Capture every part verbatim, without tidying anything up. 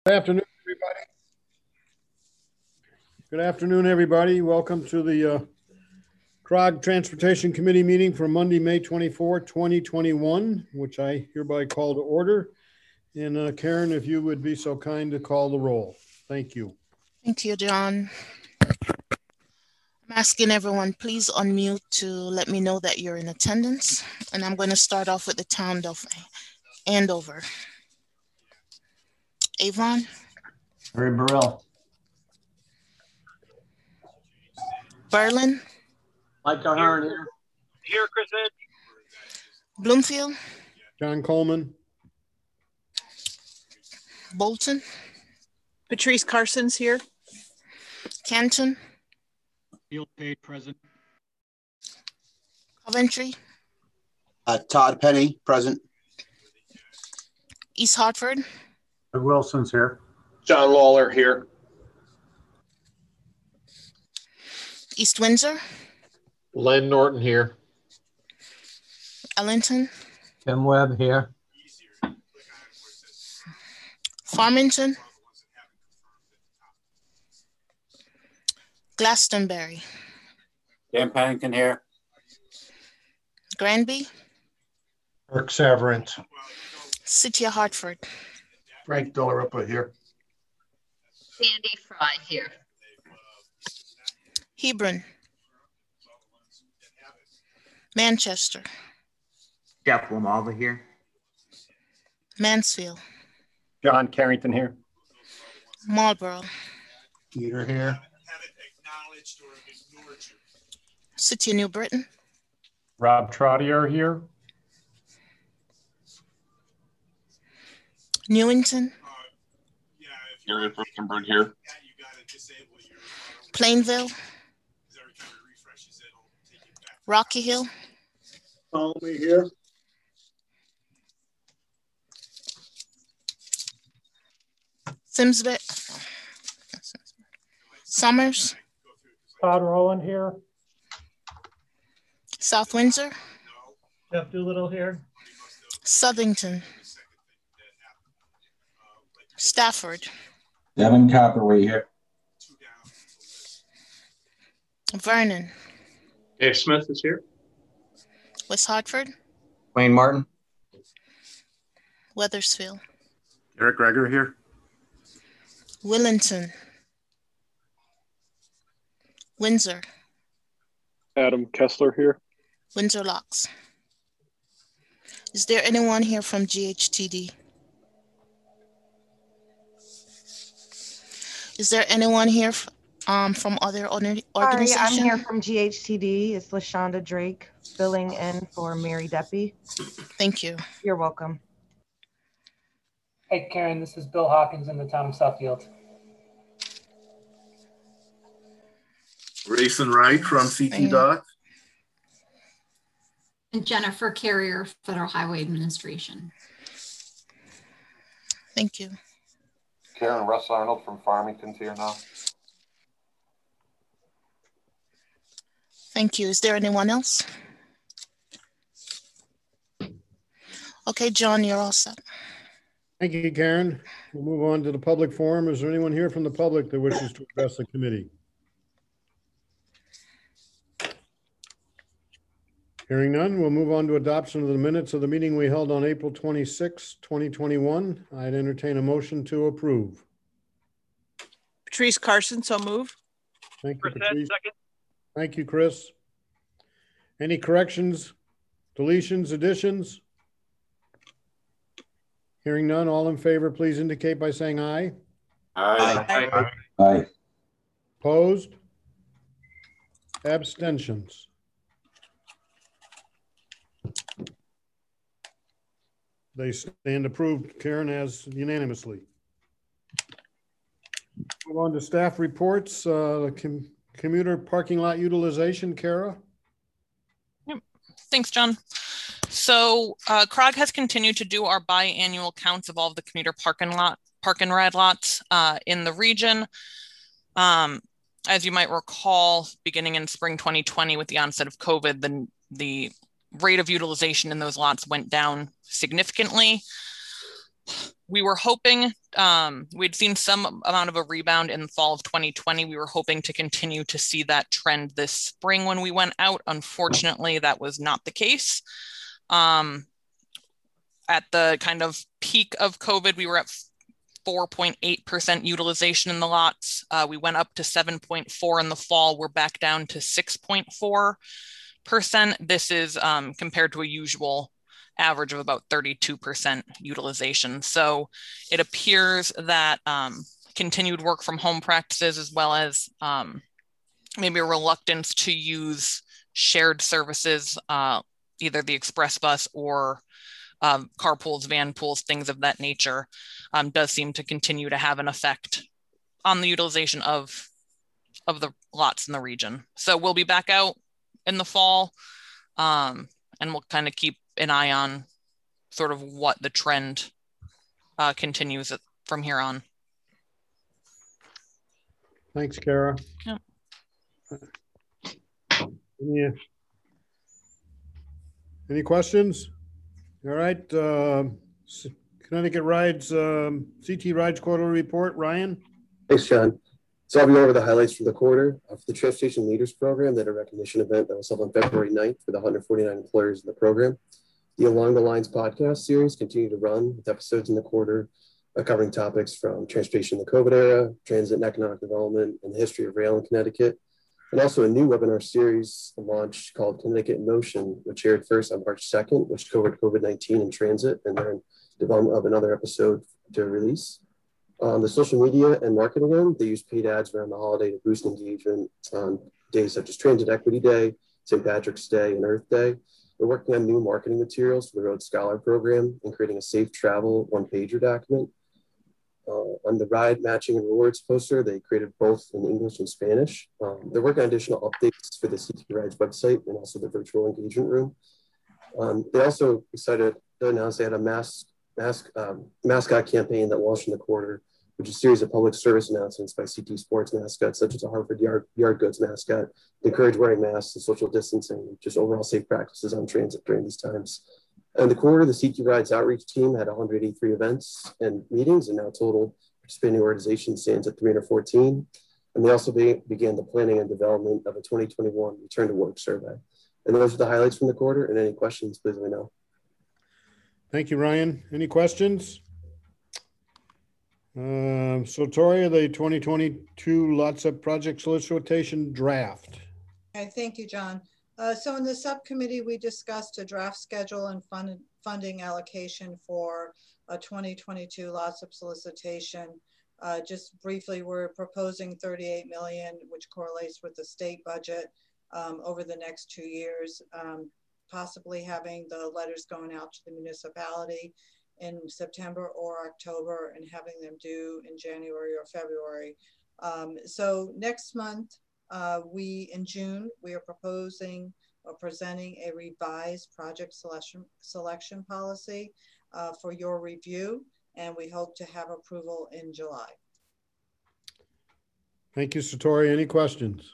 Good afternoon, everybody. Good afternoon, everybody. Welcome to the uh, C R O G Transportation Committee meeting for Monday, May twenty-fourth, twenty twenty-one, which I hereby call to order. And uh, Karen, if you would be so kind to call the roll. Thank you. Thank you, John. I'm asking everyone, please unmute to let me know that you're in attendance. And I'm going to start off with the town of Andover. Avon. Harry Burrell. Berlin. Mike Ahern here. Here, Chris Edge. Bloomfield. John Coleman. Bolton. Patrice Carson's here. Canton. Field Page present. Coventry. Uh, Todd Penny, present. East Hartford. Doug Wilson's here. John Lawler here. East Windsor. Len Norton here. Ellington. Tim Webb here. Farmington. Glastonbury. Dan Pennington here. Granby. Kirk Severance. City of Hartford. Frank Dollaruppa here. Sandy Fry here. Hebron. Manchester. Jeff Lamalva here. Mansfield. John Carrington here. Marlborough. Peter here. City of New Britain. Rob Trottier here. Newington. Gary Furstenberg here. Plainville. Rocky Hill. Follow me here. Simsbury. Summers. Todd Rowland here. South Windsor. Jeff Doolittle here. Southington. Stafford. Devin Copperway here. Vernon. Dave Smith is here. West Hartford. Wayne Martin. Weathersfield. Eric Greger here. Willington. Windsor. Adam Kessler here. Windsor Locks. Is there anyone here from G H T D? Is there anyone here um, from other organizations? Sorry, I'm here from G H T D. It's LaShonda Drake, filling in for Mary Deppie. Thank you. You're welcome. Hey, Karen, this is Bill Hawkins in the town of Suffield. Grayson Wright from C T Dot. And Jennifer Carrier, Federal Highway Administration. Thank you. Karen Russ Arnold from Farmington's here now. Thank you. Is there anyone else? Okay, John, you're all set. Thank you, Karen. We'll move on to the public forum. Is there anyone here from the public that wishes to address the committee? Hearing none, we'll move on to adoption of the minutes of the meeting we held on April twenty-sixth, twenty twenty-one. I'd entertain a motion to approve. Patrice Carson, so moved. Thank you, Chris Edge, Patrice. second. Thank you, Chris. Any corrections, deletions, additions? Hearing none, all in favor, please indicate by saying aye. Aye. Aye. Opposed? Abstentions? They stand approved, Karen, as unanimously. Move on to staff reports, uh, com commuter parking lot utilization, Kara. Yep. Thanks, John. So uh, C R O G has continued to do our biannual counts of all of the commuter parking lot, park and ride lots uh, in the region. Um, as you might recall, beginning in spring twenty twenty with the onset of COVID, the, the rate of utilization in those lots went down significantly. we were hoping, um, we'd seen some amount of a rebound in the fall of twenty twenty. We were hoping to continue to see that trend this spring when we went out. Unfortunately, that was not the case. Um, at the kind of peak of COVID, we were at four point eight percent utilization in the lots. Uh, we went up to seven point four in the fall. We're back down to six point four percent. This is um, compared to a usual average of about thirty-two percent utilization. So it appears that um, continued work from home practices, as well as um, maybe a reluctance to use shared services, uh, either the express bus or um, carpools, van pools, things of that nature, um, does seem to continue to have an effect on the utilization of, of the lots in the region. So we'll be back out in the fall, um, and we'll kind of keep an eye on sort of what the trend uh, continues from here on. Thanks, Kara. Yeah. Any, any questions? All right. Uh, Connecticut Rides, um, C T Rides quarterly report. Ryan? Thanks, John. So I'll be over the highlights for the quarter. Uh, for the Transportation Leaders Program, they had a recognition event that was held on February ninth for the one hundred forty-nine employers in the program. The Along the Lines podcast series continued to run with episodes in the quarter uh, covering topics from transportation in the COVID era, transit and economic development, and the history of rail in Connecticut. And also a new webinar series launched called Connecticut in Motion, which aired first on March second, which covered COVID nineteen in transit, and then development of another episode to release. On the social media and marketing end, they use paid ads around the holiday to boost engagement on days such as Transit Equity Day, Saint Patrick's Day, and Earth Day. We're working on new marketing materials for the Road Scholar program and creating a safe travel one-pager document. Uh, on the ride matching and rewards poster, they created both in English and Spanish. Um, they're working on additional updates for the C T Rides website and also the virtual engagement room. Um, they also decided to announce they had a mask, mask, um, mascot campaign that launched in the quarter, which is a series of public service announcements by C T Sports mascots, such as a Harvard Yard, Yard Goods mascot, to encourage wearing masks and social distancing, just overall safe practices on transit during these times. In the quarter, the C T Rides outreach team had one hundred eighty-three events and meetings, and now total participating organization stands at three hundred fourteen. And they also be, began the planning and development of a twenty twenty-one return to work survey. And those are the highlights from the quarter. And any questions, please let me know. Thank you, Ryan. Any questions? Um, so Toria, the twenty twenty-two Lots Up project solicitation draft. Okay, thank you, John. Uh, so in the subcommittee, we discussed a draft schedule and fund, funding allocation for a twenty twenty-two Lots Up solicitation. Uh, just briefly, we're proposing thirty-eight million dollars, which correlates with the state budget um, over the next two years, um, possibly having the letters going out to the municipality in September or October and having them due in January or February. Um, so next month, uh, we, in June, we are proposing or presenting a revised project selection, selection policy uh, for your review, and we hope to have approval in July. Thank you, Satori. Any questions?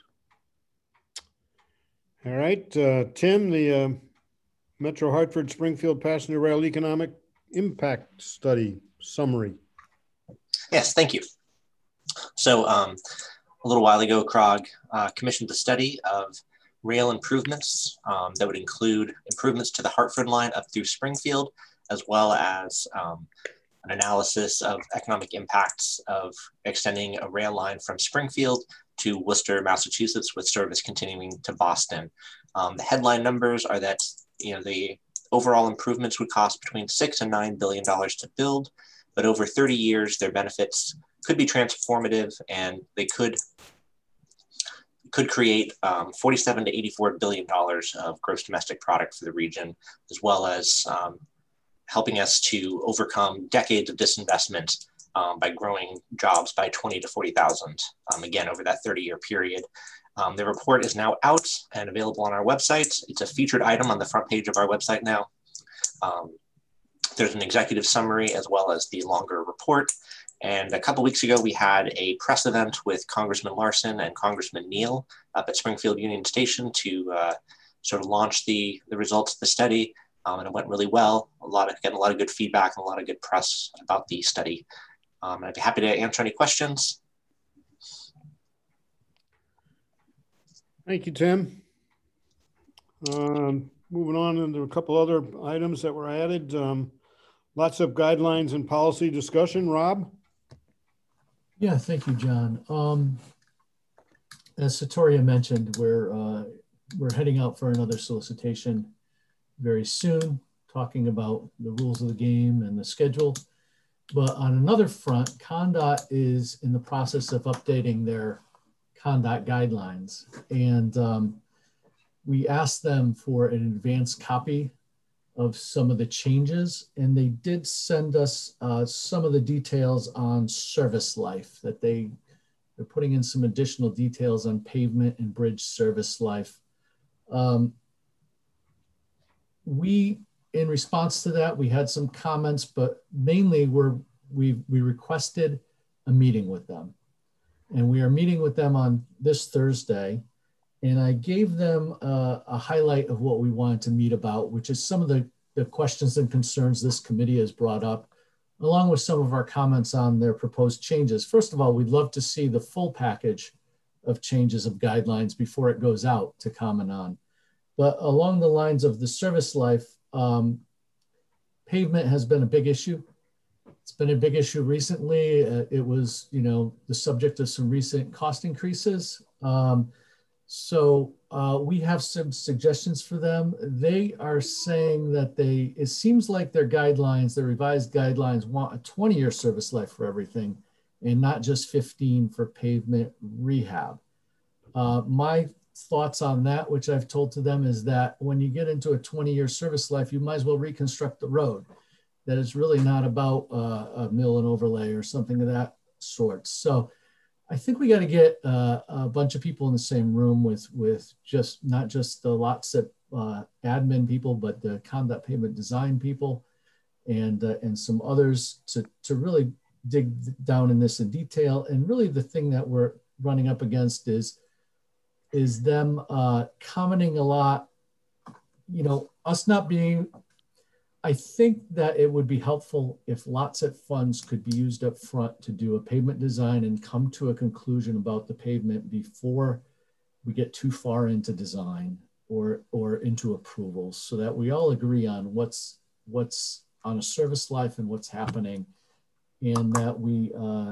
All right, uh, Tim, the uh, Metro Hartford Springfield Passenger Rail Economic Impact Study summary. Yes, thank you. So um, a little while ago, C R O G uh, commissioned a study of rail improvements um, that would include improvements to the Hartford line up through Springfield, as well as um, an analysis of economic impacts of extending a rail line from Springfield to Worcester, Massachusetts, with service continuing to Boston. Um, the headline numbers are that, you know, the overall improvements would cost between six and nine billion dollars to build, but over thirty years, their benefits could be transformative, and they could could create um, forty-seven to eighty-four billion dollars of gross domestic product for the region, as well as um, helping us to overcome decades of disinvestment um, by growing jobs by twenty to forty thousand, um, again, over that thirty year period. Um, the report is now out and available on our website. It's a featured item on the front page of our website now. Um, there's an executive summary as well as the longer report. And a couple weeks ago, we had a press event with Congressman Larson and Congressman Neal up at Springfield Union Station to uh, sort of launch the, the results of the study. um, and it went really well. A lot of, getting a lot of good feedback and a lot of good press about the study. Um, and I'd be happy to answer any questions. Thank you, Tim. Um, moving on into a couple other items that were added. Um, lots of guidelines and policy discussion. Rob? Yeah, thank you, John. Um, as Satoria mentioned, we're, uh, we're heading out for another solicitation very soon, talking about the rules of the game and the schedule. But on another front, ConnDOT is in the process of updating their ConnDOT guidelines. And um, we asked them for an advanced copy of some of the changes, and they did send us uh, some of the details on service life, that they, they're putting in some additional details on pavement and bridge service life. Um, we, in response to that, we had some comments, but mainly we're, we, we requested a meeting with them. And we are meeting with them on this Thursday. And I gave them a, a highlight of what we wanted to meet about, which is some of the, the questions and concerns this committee has brought up, along with some of our comments on their proposed changes. First of all, we'd love to see the full package of changes of guidelines before it goes out to comment on. But along the lines of the service life, um, pavement has been a big issue. It's been a big issue recently. Uh, it was, you know, the subject of some recent cost increases. Um, so uh, we have some suggestions for them. They are saying that they, it seems like their guidelines, their revised guidelines want a twenty year service life for everything and not just fifteen for pavement rehab. Uh, my thoughts on that, which I've told to them, is that when you get into a twenty year service life, you might as well reconstruct the road. That it's really not about uh, a mill and overlay or something of that sort. So I think we got to get uh, a bunch of people in the same room with, with just not just the lots of uh, admin people, but the ConnDOT pavement design people and, uh, and some others to, to really dig down in this in detail. And really the thing that we're running up against is, is them uh, commenting a lot, you know, us not being, I think that it would be helpful if LotSet funds could be used up front to do a pavement design and come to a conclusion about the pavement before we get too far into design or, or into approvals, so that we all agree on what's, what's on a service life and what's happening. And that we, uh,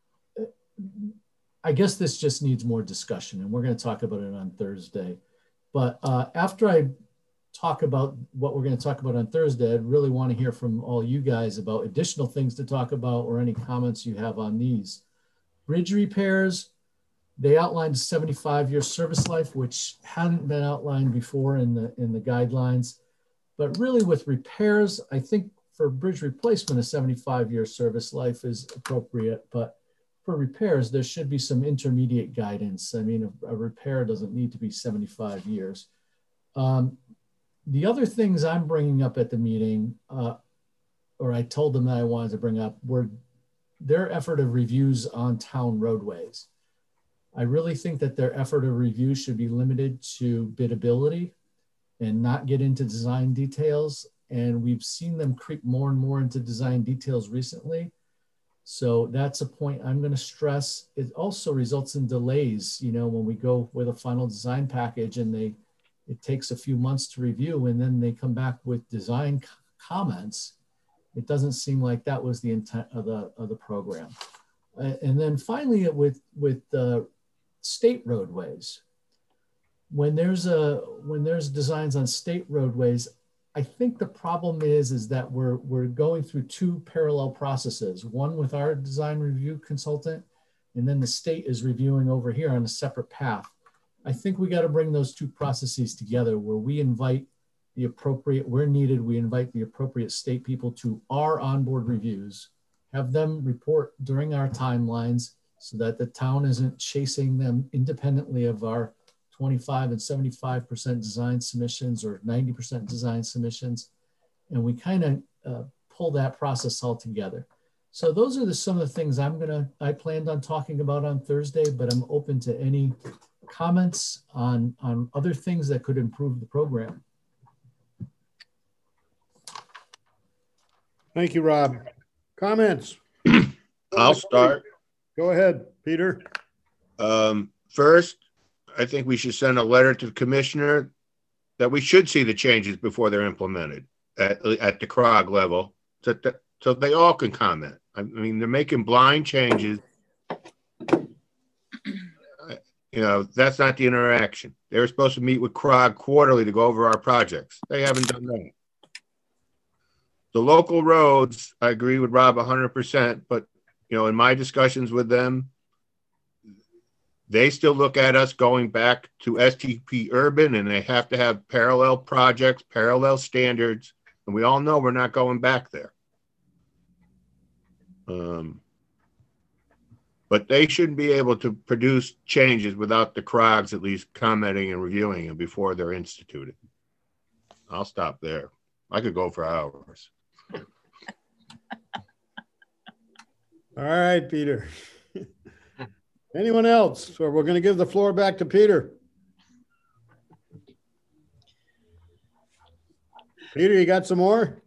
I guess this just needs more discussion, and we're going to talk about it on Thursday. But uh, after I talk about what we're going to talk about on Thursday, I'd really want to hear from all you guys about additional things to talk about or any comments you have on these. Bridge repairs, they outlined a seventy-five year service life, which hadn't been outlined before in the, in the guidelines. But really with repairs, I think for bridge replacement, a seventy-five year service life is appropriate, but for repairs, there should be some intermediate guidance. I mean, a, a repair doesn't need to be seventy-five years. Um, The other things I'm bringing up at the meeting, uh, or I told them that I wanted to bring up, were their effort of reviews on town roadways. I really think that their effort of review should be limited to biddability and not get into design details. And we've seen them creep more and more into design details recently. So that's a point I'm going to stress. It also results in delays, you know, when we go with a final design package and they it takes a few months to review and then they come back with design comments. It doesn't seem like that was the intent of the, of the program. Uh, and then finally with, with uh, state roadways, when there's, a, when there's designs on state roadways, I think the problem is, is that we're, we're going through two parallel processes, one with our design review consultant, and then the state is reviewing over here on a separate path. I think we got to bring those two processes together where we invite the appropriate, where needed, we invite the appropriate state people to our onboard reviews, have them report during our timelines so that the town isn't chasing them independently of our twenty-five and seventy-five percent design submissions or ninety percent design submissions. And we kind of uh, pull that process all together. So those are the, some of the things I'm gonna, I planned on talking about on Thursday, but I'm open to any comments on, on other things that could improve the program. Thank you, Rob. Comments? I'll start. Go ahead, Peter. Um, first, I think we should send a letter to the commissioner that we should see the changes before they're implemented at, at the C R O G level, so that, so they all can comment. I mean, they're making blind changes. You know, that's not the interaction. They were supposed to meet with C R O G quarterly to go over our projects. They haven't done that. The local roads, I agree with Rob one hundred percent, but, you know, in my discussions with them, they still look at us going back to S T P urban, and they have to have parallel projects, parallel standards, and we all know we're not going back there. Um, but they shouldn't be able to produce changes without the C R O Gs at least commenting and reviewing them before they're instituted. I'll stop there. I could go for hours. All right, Peter. Anyone else? So we're going to give the floor back to Peter. Peter, you got some more?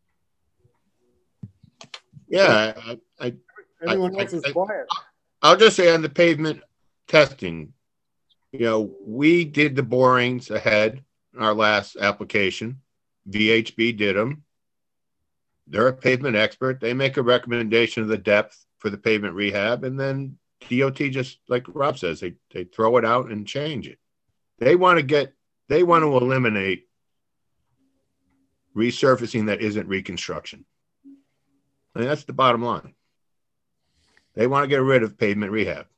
Yeah, I, I, Everyone I, else is I, quiet. I'll just say on the pavement testing, you know, we did the borings ahead in our last application. V H B did them. They're a pavement expert. They make a recommendation of the depth for the pavement rehab, and then D O T, just like Rob says, they, they throw it out and change it. They want to get, they want to eliminate resurfacing that isn't reconstruction. And that's the bottom line. They want to get rid of pavement rehab.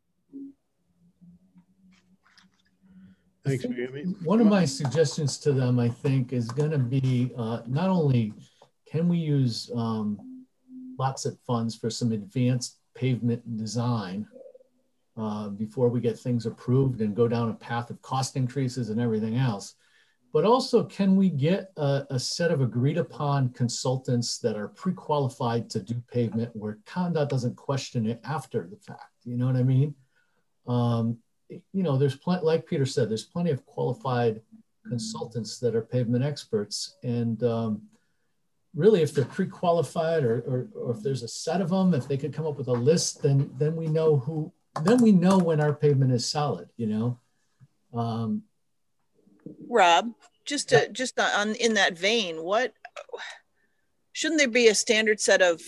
Thanks, Jamie. One of my suggestions to them, I think, is going to be uh, not only can we use um, lots of funds for some advanced pavement design uh, before we get things approved and go down a path of cost increases and everything else, but also can we get a, a set of agreed upon consultants that are pre-qualified to do pavement where ConnDOT doesn't question it after the fact, you know what I mean? Um, you know, there's plenty, like Peter said, there's plenty of qualified consultants that are pavement experts, and um, really, if they're pre-qualified, or, or or if there's a set of them, if they could come up with a list, then then we know who, then we know when our pavement is solid, you know. Um, Rob, just to just on in that vein, what shouldn't there be a standard set of,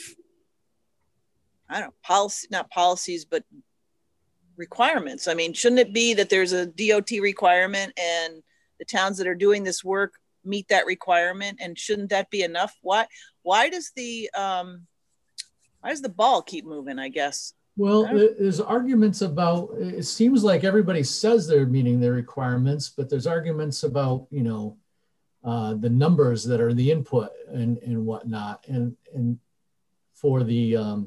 I don't know, policy, not policies, but requirements? I mean, shouldn't it be that there's a D O T requirement and the towns that are doing this work meet that requirement, and shouldn't that be enough? Why why does the um why does the ball keep moving, I guess? Well, there's arguments about, it seems like everybody says they're meeting their requirements, but there's arguments about, you know, uh, the numbers that are the input and, and whatnot. And, and for the, um,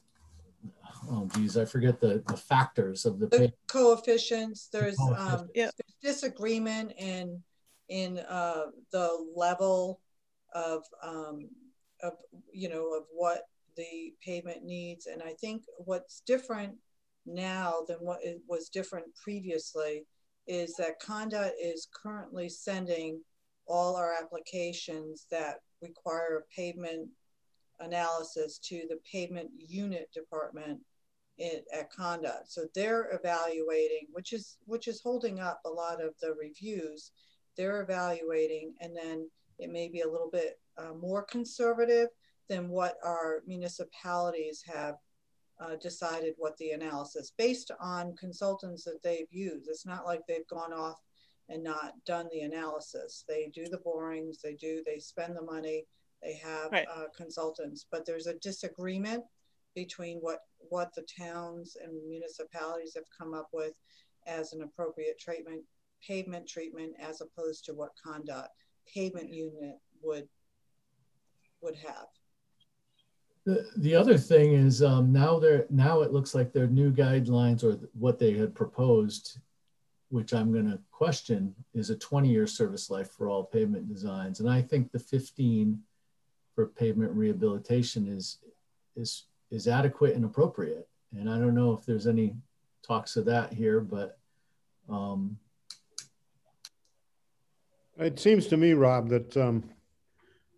oh geez, I forget the, the factors of the, the coefficients. There's, coefficients. um, yeah. there's disagreement in, in uh, the level of, um, of, you know, of what the pavement needs. And I think what's different now than what it was different previously is that ConnDOT is currently sending all our applications that require a pavement analysis to the pavement unit department in, at ConnDOT. So they're evaluating, which is which is holding up a lot of the reviews. They're evaluating, and then it may be a little bit uh, more conservative than what our municipalities have uh, decided what the analysis based on consultants that they've used. It's not like they've gone off and not done the analysis. They do the borings, they do, they spend the money, they have right. uh, consultants, but there's a disagreement between what, what the towns and municipalities have come up with as an appropriate treatment, pavement treatment, as opposed to what ConnDOT pavement unit would, would have. The, the other thing is um, now there now it looks like their new guidelines, or what they had proposed, which I'm going to question, is a twenty year service life for all pavement designs. And I think the fifteen for pavement rehabilitation is is is adequate and appropriate. And I don't know if there's any talks of that here, but um, it seems to me, Rob, that um,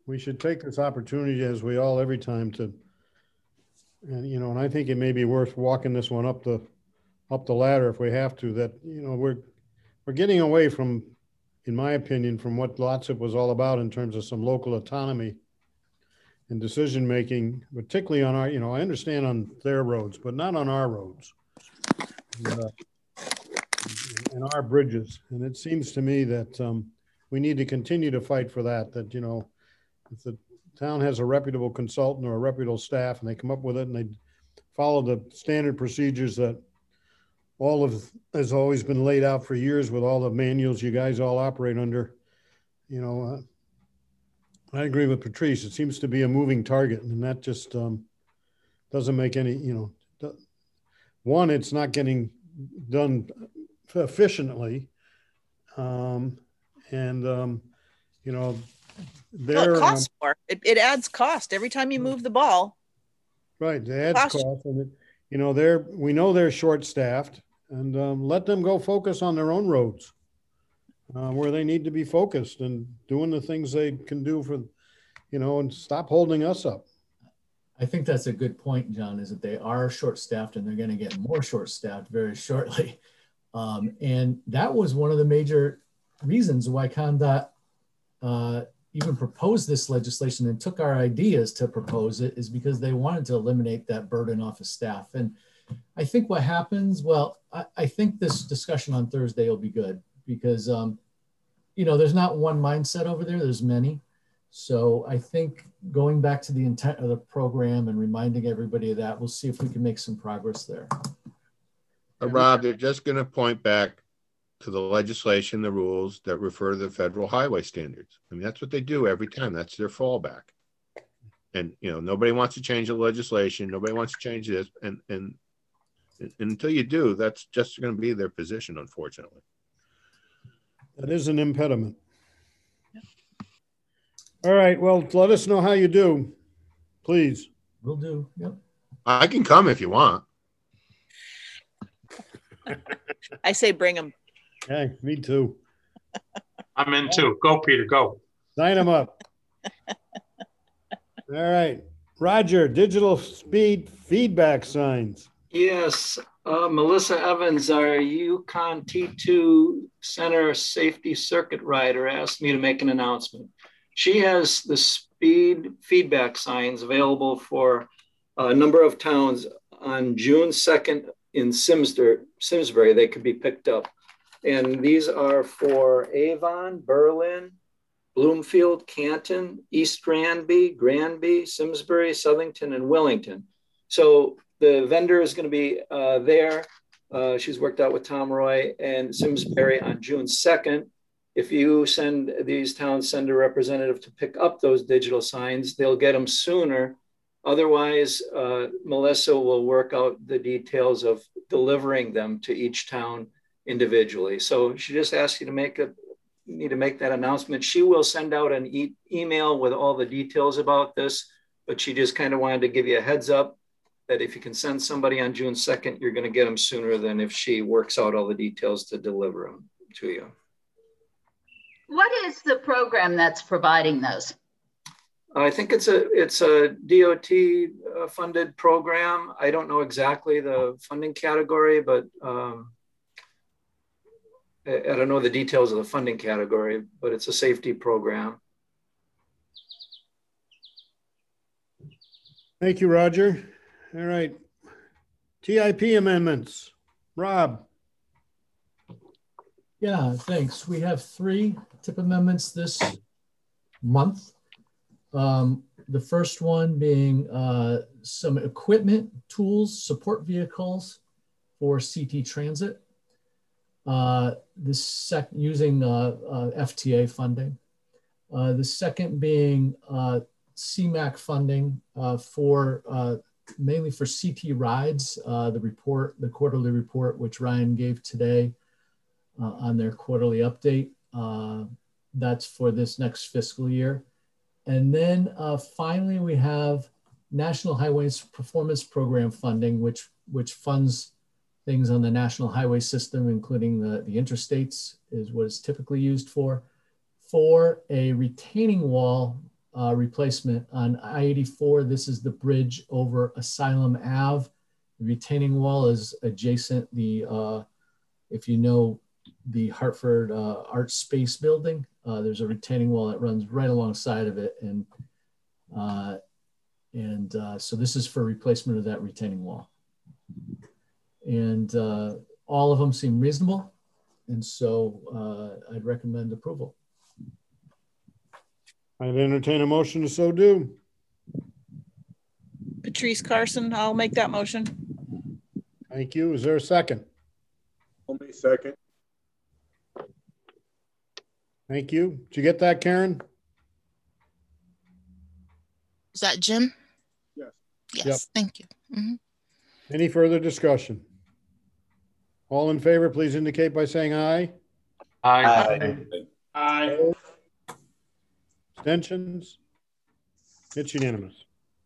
we should take this opportunity, as we all every time, to, and you know, and I think it may be worth walking this one up the up the ladder if we have to. That you know, we're we're getting away from, in my opinion, from what LOTSIP was all about in terms of some local autonomy and decision making, particularly on our, you know, I understand on their roads, but not on our roads and, uh, and our bridges. And it seems to me that um, we need to continue to fight for that. That, you know, if the town has a reputable consultant or a reputable staff and they come up with it and they follow the standard procedures that all of has always been laid out for years with all the manuals you guys all operate under, you know, uh, I agree with Patrice. It seems to be a moving target, and that just um, doesn't make any, you know, one, it's not getting done efficiently. Um, and, um, you know, Well, there, it costs um, more. It, it adds cost every time you move the ball. right. It adds Cost- cost, and it, you know, they're, we know they're short staffed, and um, let them go focus on their own roads. Uh, where they need to be focused and doing the things they can do for, you know, and stop holding us up. I think that's a good point, John, is that they are short-staffed and they're going to get more short-staffed very shortly. Um, and that was one of the major reasons why ComDOT uh, even proposed this legislation and took our ideas to propose it, is because they wanted to eliminate that burden off of staff. And I think what happens, well, I, I think this discussion on Thursday will be good, because, um, you know, there's not one mindset over there, there's many. So I think going back to the intent of the program and reminding everybody of that, we'll see if we can make some progress there. Uh, Rob, they're just going to point back to the legislation, the rules that refer to the federal highway standards. I mean, that's what they do every time. That's their fallback. And, you know, nobody wants to change the legislation. Nobody wants to change this. And, and, and until you do, that's just going to be their position, unfortunately. That is an impediment. All right, well, let us know how you do, please. Will do, yep. I can come if you want. I say bring them. Hey, me too. I'm in too. Go, Peter, go. Sign them up. All right, Roger, digital speed feedback signs. Yes, uh, Melissa Evans, our Yukon T two Center Safety Circuit Rider, asked me to make an announcement. She has the speed feedback signs available for a number of towns on June second in Simsbury. Simsbury, they could be picked up. And these are for Avon, Berlin, Bloomfield, Canton, East Granby, Granby, Simsbury, Southington, and Wellington. So the vendor is going to be uh, there. Uh, she's worked out with Tom Roy and Simsbury on June second. If you send these towns, send a representative to pick up those digital signs, they'll get them sooner. Otherwise, uh, Melissa will work out the details of delivering them to each town individually. So she just asked you to make a, need to make that announcement. She will send out an e- email with all the details about this, but she just kind of wanted to give you a heads up that if you can send somebody on June second, you're going to get them sooner than if she works out all the details to deliver them to you. What is the program that's providing those? I think it's a it's a D O T uh, funded program. I don't know exactly the funding category, but um, I, I don't know the details of the funding category, but it's a safety program. Thank you, Roger. All right. T I P amendments. Rob. Yeah, thanks. We have three tip amendments this month. Um, the first one being uh, some equipment, tools, support vehicles for C T Transit. Uh, the sec using uh, uh, F T A funding. Uh, the second being uh, C MAC funding uh, for uh, mainly for C T rides. Uh, the report, the quarterly report, which Ryan gave today uh, on their quarterly update. Uh, that's for this next fiscal year. And then uh, finally, we have National Highways Performance Program funding, which, which funds things on the national highway system, including the, the interstates is what it's typically used for, for a retaining wall uh, replacement on I eighty-four. This is the bridge over Asylum Ave. The retaining wall is adjacent. The uh, if you know the Hartford uh, Art Space building, uh, there's a retaining wall that runs right alongside of it, and uh, and uh, so this is for replacement of that retaining wall. And uh, all of them seem reasonable, and so uh, I'd recommend approval. I'd entertain a motion to so do. Patrice Carson, I'll make that motion. Thank you. Is there a second? Only second. Thank you. Did you get that, Karen? Is that Jim? Yes. Yes, Yep. thank you. Mhm. Any further discussion? All in favor, please indicate by saying aye. Aye. Aye. Abstentions? It's unanimous.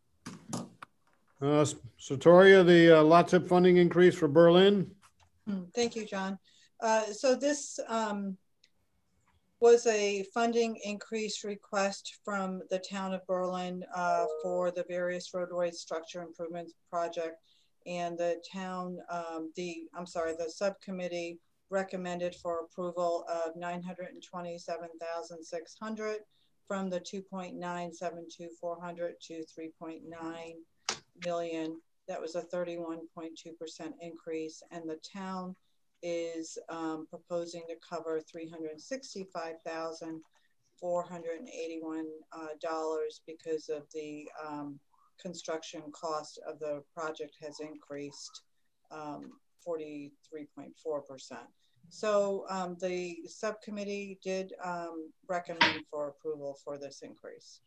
Uh, Satoria, the uh, LOTSIP funding increase for Berlin. Thank you, John. Uh, so this um, was a funding increase request from the town of Berlin uh, for the various roadway structure improvements project. And the town, um, the, I'm sorry, the subcommittee recommended for approval of nine hundred twenty-seven thousand six hundred from the two point nine seven two four hundred to three point nine million. That was a thirty-one point two percent increase, and the town is um, proposing to cover three hundred sixty-five thousand four hundred eighty-one dollars uh, because of the um, construction cost of the project has increased um, forty-three point four percent. So um, the subcommittee did um, recommend for approval for this increase.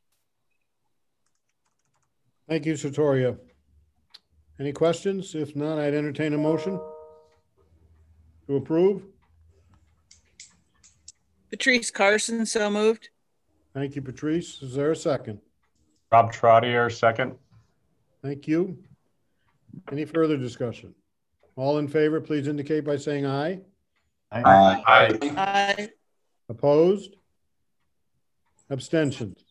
Thank you, Satoria. Any questions? If not, I'd entertain a motion to approve. Patrice Carson, so moved. Thank you, Patrice. Is there a second? Rob Trottier, second. Thank you. Any further discussion? All in favor, please indicate by saying aye. Aye. Aye. Aye. Opposed? Abstentions?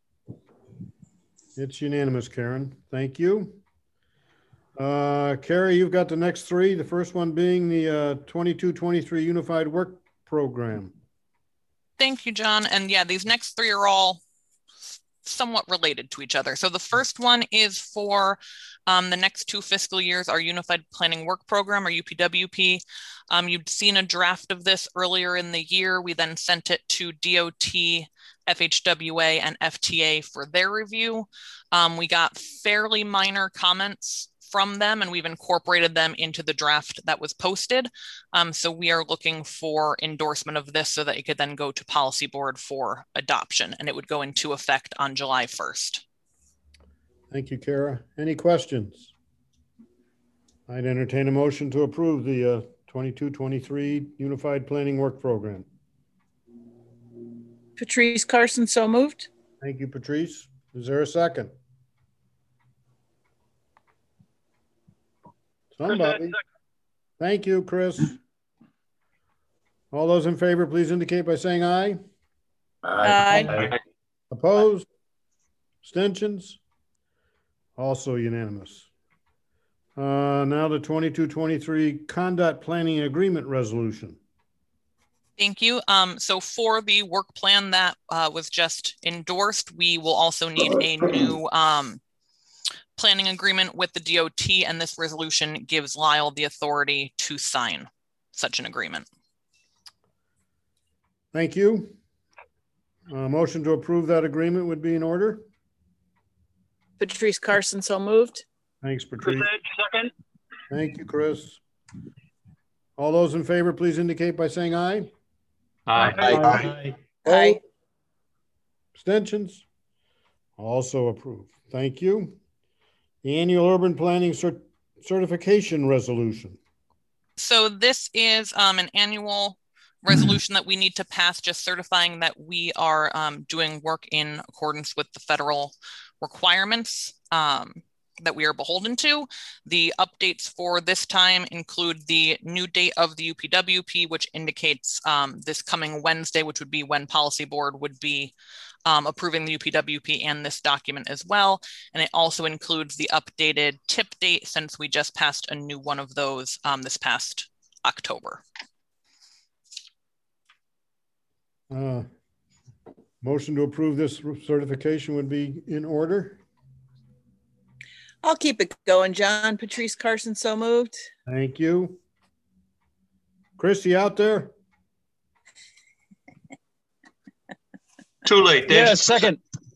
It's unanimous, Karen. Thank you. Uh, Carrie, you've got the next three. The first one being the uh, twenty-two twenty-three Unified Work Program. Thank you, John. And yeah, these next three are all somewhat related to each other. So the first one is for um, the next two fiscal years, our Unified Planning Work Program, or U P W P. Um, you'd seen a draft of this earlier in the year. We then sent it to D O T, F H W A, and F T A for their review. Um, we got fairly minor comments from them, and we've incorporated them into the draft that was posted. Um, so we are looking for endorsement of this so that it could then go to policy board for adoption, and it would go into effect on July first. Thank you, Kara. Any questions? I'd entertain a motion to approve the uh, twenty-two twenty-three Unified Planning Work Program. Patrice Carson, so moved. Thank you, Patrice. Is there a second? Somebody. Thank you, Chris. All those in favor, please indicate by saying aye. Aye. Aye. Opposed? Abstentions? Also unanimous. Uh, now the twenty-two twenty-three Conduct Planning Agreement Resolution. Thank you. Um, so for the work plan that uh, was just endorsed, we will also need a new um, planning agreement with the D O T, and this resolution gives Lyle the authority to sign such an agreement. Thank you. Uh, motion to approve that agreement would be in order. Patrice Carson, so moved. Thanks, Patrice. Second. Thank you, Chris. All those in favor, please indicate by saying aye. Aye. Aye. Aye. Abstentions? Also approved. Thank you. The Annual Urban Planning Cert Certification Resolution. So this is um, an annual resolution that we need to pass, just certifying that we are um, doing work in accordance with the federal requirements um, that we are beholden to. The updates for this time include the new date of the U P W P, which indicates um, this coming Wednesday, which would be when Policy Board would be um, approving the U P W P and this document as well. And it also includes the updated tip date since we just passed a new one of those um, this past October. Uh, motion to approve this certification would be in order. I'll keep it going, John. Patrice Carson, so moved. Thank you. Christy out there? Too late, Dave. Yeah, second.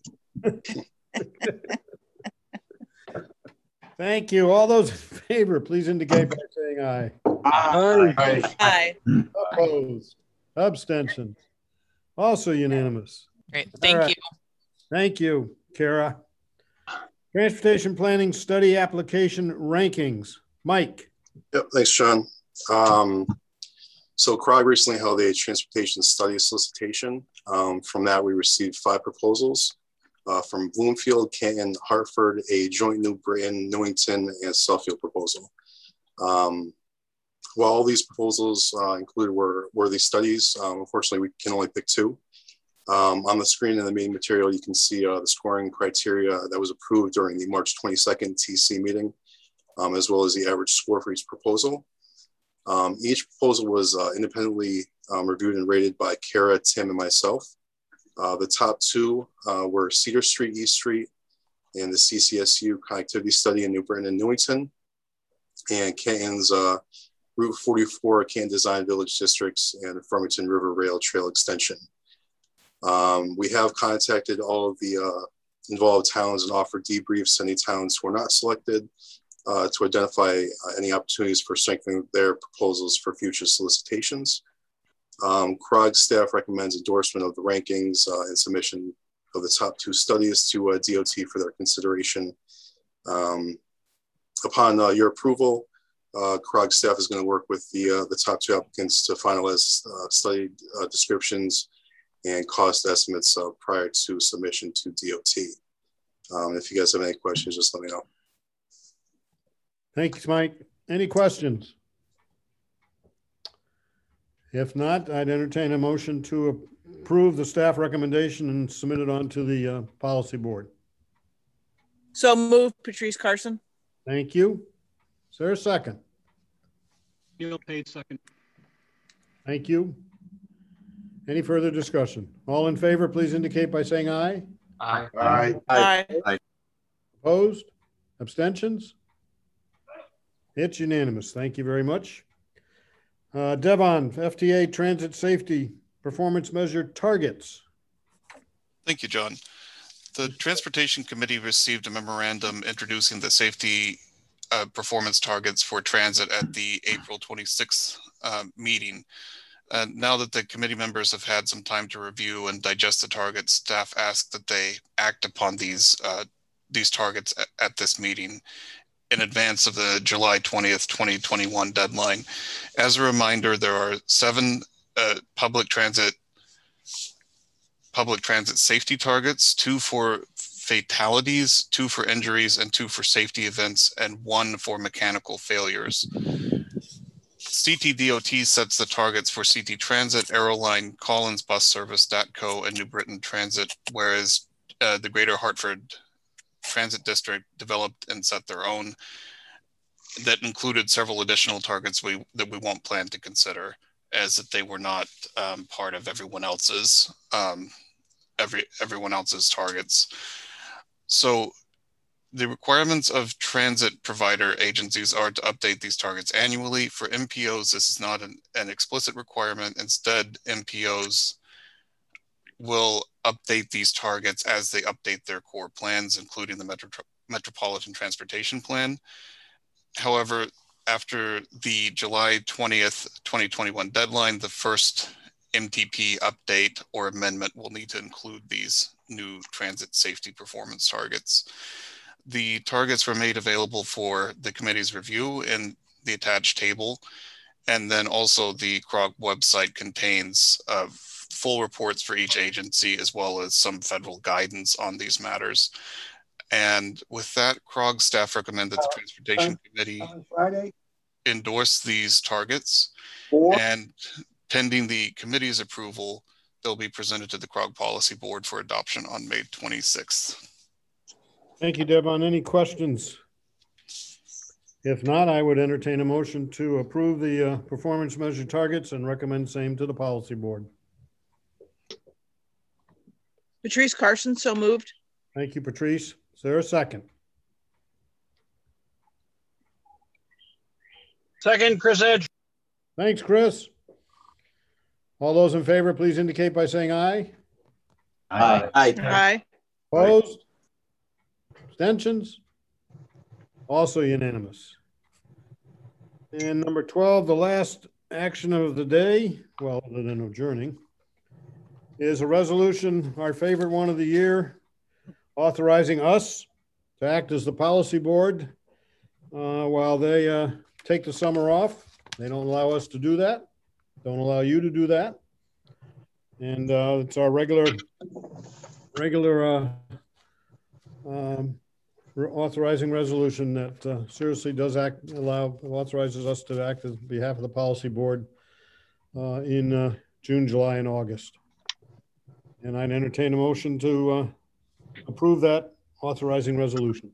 Thank you. All those in favor, please indicate by saying aye. Aye. Aye. Aye. Opposed? Abstentions? Also unanimous. Great. Thank right. you. Thank you, Kara. Transportation Planning Study Application Rankings. Mike. Yep, thanks, John. Um, so C R O G recently held a transportation study solicitation. Um, from that, we received five proposals uh, from Bloomfield, Canton, Hartford, a joint New Britain, Newington, and Suffield proposal. Um, while all these proposals uh, included were worthy studies, um, unfortunately, we can only pick two. Um, on the screen in the main material, you can see uh, the scoring criteria that was approved during the March twenty-second T C meeting, um, as well as the average score for each proposal. Um, each proposal was uh, independently um, reviewed and rated by Kara, Tim, and myself. Uh, the top two uh, were Cedar Street, East Street, and the C C S U connectivity study in New Britain and Newington, and Canton's uh, Route forty-four, Canton Design Village Districts, and Farmington River Rail Trail Extension. Um, we have contacted all of the uh, involved towns and offered debriefs to any towns who are not selected uh, to identify uh, any opportunities for strengthening their proposals for future solicitations. Um, C R O G staff recommends endorsement of the rankings uh, and submission of the top two studies to uh, D O T for their consideration. Um, upon uh, your approval, uh, C R O G staff is going to work with the, uh, the top two applicants to finalize uh, study uh, descriptions and cost estimates uh, prior to submission to D O T. Um, if you guys have any questions, just let me know. Thanks, Mike. Any questions? If not, I'd entertain a motion to approve the staff recommendation and submit it on to the uh, policy board. So moved, Patrice Carson. Thank you. Is there a second? Neil Page, second. Thank you. Any further discussion? All in favor, please indicate by saying aye. Aye. Aye. Aye. Aye. Opposed? Abstentions? It's unanimous. Thank you very much. Uh, Devon, F T A Transit Safety Performance Measure Targets. Thank you, John. The Transportation Committee received a memorandum introducing the safety uh, performance targets for transit at the April twenty-sixth uh, meeting. Uh, now that the committee members have had some time to review and digest the targets, staff asked that they act upon these uh, these targets at, at this meeting in advance of the July twentieth, twenty twenty-one deadline. As a reminder, there are seven uh, public transit public transit safety targets, two for fatalities, two for injuries, and two for safety events, and one for mechanical failures. C T D O T sets the targets for C T Transit, Aeroline, Collins Bus Service, DATCO, and New Britain Transit, whereas uh, the Greater Hartford Transit District developed and set their own that included several additional targets we that we won't plan to consider, as that they were not um, part of everyone else's um, every everyone else's targets. So the requirements of transit provider agencies are to update these targets annually. For M P Os, this is not an, an explicit requirement. Instead, M P Os will update these targets as they update their core plans, including the Metro Metropolitan Transportation Plan. However, after the July twentieth, twenty twenty-one deadline, the first M T P update or amendment will need to include these new transit safety performance targets. The targets were made available for the committee's review in the attached table. And then also the C R O G website contains uh, full reports for each agency, as well as some federal guidance on these matters. And with that, C R O G staff recommend that the Transportation Committee Friday. endorse these targets. Four. And pending the committee's approval, they'll be presented to the C R O G Policy Board for adoption on May twenty-sixth. Thank you, Devon. Any questions? If not, I would entertain a motion to approve the uh, performance measure targets and recommend same to the policy board. Patrice Carson, so moved. Thank you, Patrice. Is there a second? Second, Chris Edge. Thanks, Chris. All those in favor, please indicate by saying aye. Aye. Aye. Aye. Opposed? Abstentions? Also unanimous. And number twelve, the last action of the day, well, other than adjourning, is a resolution, our favorite one of the year, authorizing us to act as the policy board uh, while they uh, take the summer off. They don't allow us to do that. Don't allow you to do that. And uh, it's our regular, regular uh, um, authorizing resolution that uh, seriously does act, allow, authorizes us to act on behalf of the policy board uh, in uh, June, July, and August. And I'd entertain a motion to uh, approve that authorizing resolution.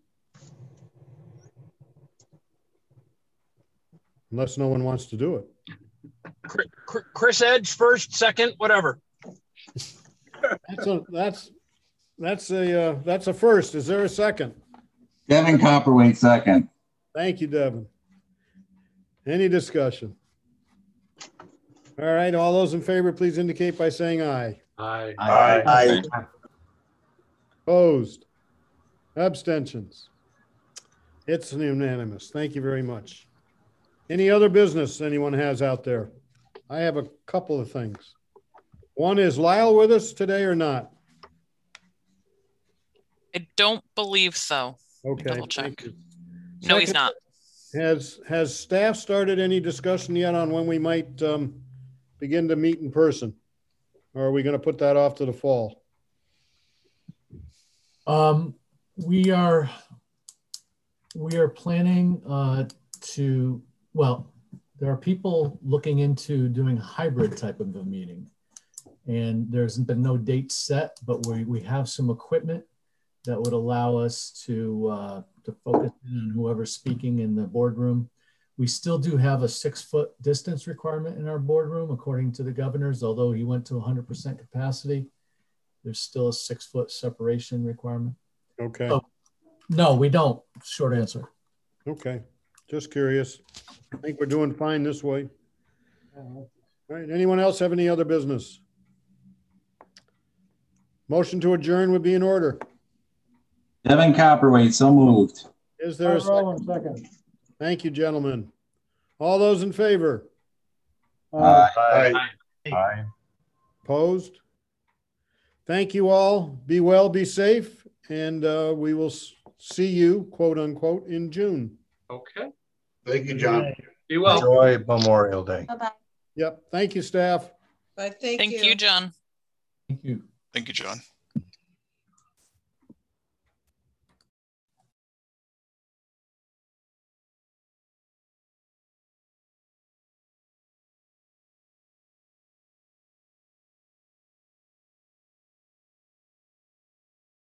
Unless no one wants to do it. Chris Edge first, second, whatever. That's a, that's, that's a, uh, that's a first. Is there a second? Devin Copperwaite, second. Thank you, Devin. Any discussion? All right, all those in favor, please indicate by saying aye. Aye. Aye. Aye. Opposed? Abstentions? It's unanimous. Thank you very much. Any other business anyone has out there? I have a couple of things. One, is Lyle with us today or not? I don't believe so. Okay. Double check. Thank you. No, he's Second, not. Has, has staff started any discussion yet on when we might um, begin to meet in person? Or are we going to put that off to the fall? Um, we are, we are planning uh, to, well, there are people looking into doing a hybrid type of a meeting. And there's been no date set, but we, we have some equipment that would allow us to, uh, to focus on whoever's speaking in the boardroom. We still do have a six foot distance requirement in our boardroom, according to the governor's, although he went to one hundred percent capacity. There's still a six foot separation requirement. Okay. So, no, we don't. Short answer. Okay. Just curious. I think we're doing fine this way. All right. Anyone else have any other business? Motion to adjourn would be in order. Devin Copperwaite, so moved. Is there a second? second? Thank you, gentlemen. All those in favor? Aye. Aye. Aye. Opposed? Thank you all. Be well, be safe, and uh, we will see you, quote unquote, in June. Okay. Thank you, John. Be well. Enjoy Memorial Day. Bye-bye. Yep. Thank you, staff. But thank, Thank you. you, John. Thank you. Thank you, John.